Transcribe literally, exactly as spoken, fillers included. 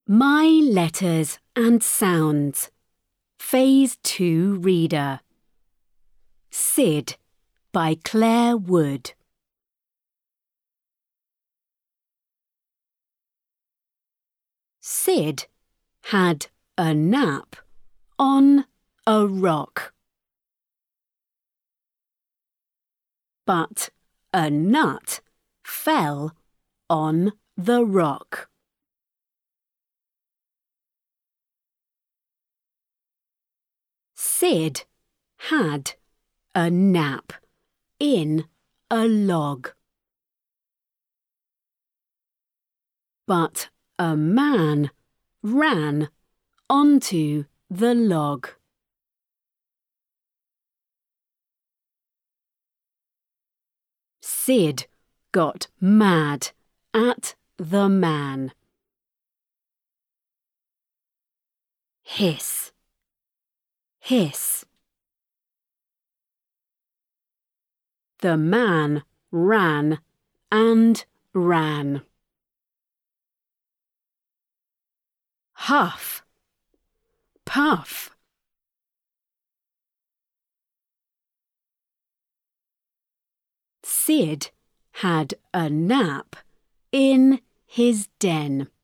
My Letters and Sounds, Phase two Reader. Sid by Claire Wood. Sid had a nap on a rock. But a nut fell on the rock. Sid had a nap in a log. But a man ran onto the log. Sid got mad at the man. Hiss, hiss. The man ran and ran. Huff, puff. Sid had a nap in his den.